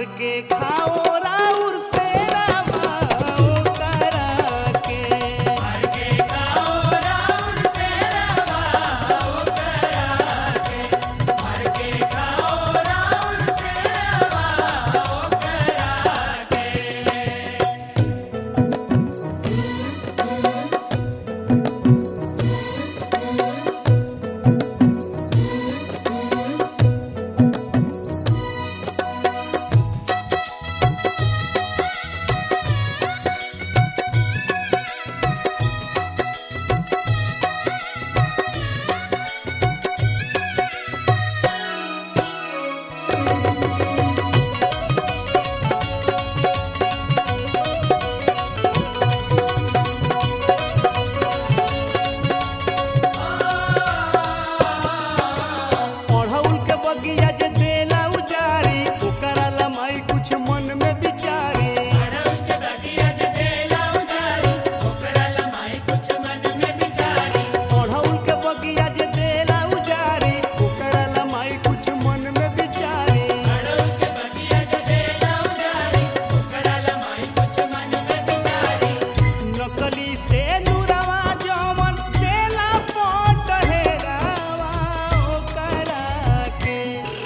के खाओ राउर से रामा ओकरा के मर के खाओ राउर से रवा ओकरा के मर के खाओ राउर से रवा ओकरा के ओढ़ौल के बगिया जे देला उजारी ओकरा लमाई कुछ मन में विचारी अड़हुल के बगिया से देला उजारी ओकरा लमाई कुछ मन में विचारी ओढ़ौल के बगिया जे देला उजारी ओकरा लमाई कुछ मन में विचारी अड़हुल के बगिया से देला उजारी ओकरा लमाई कुछ मन में विचारी नकली से नुरवा जमन देला पोट हेरावा ओकरा के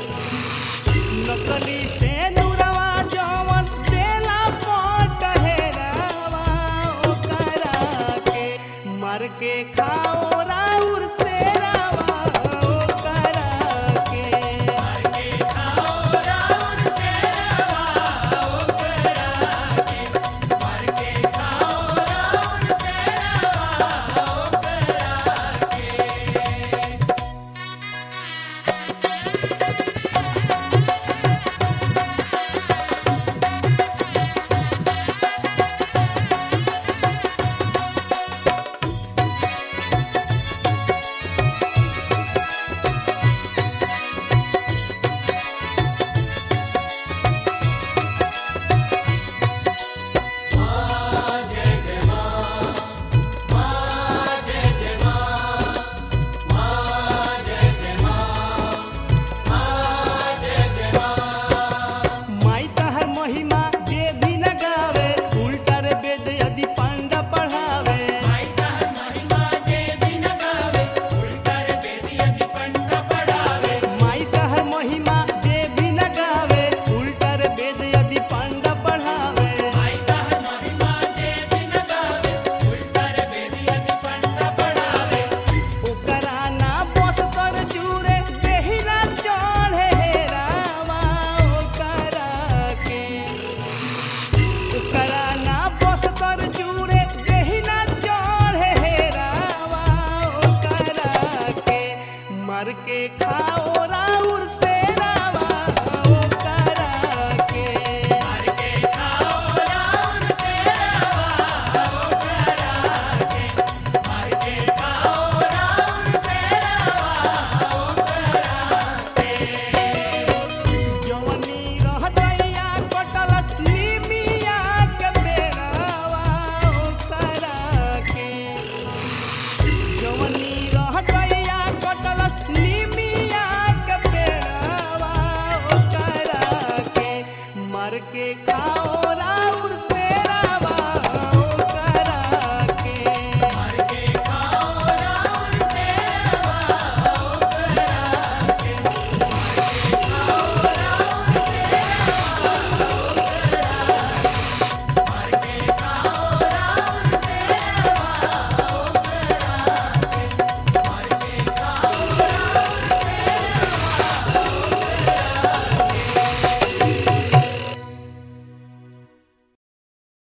नकली से नुरवा जमन देला पोट हेरावा ओकरा के मार के खाओ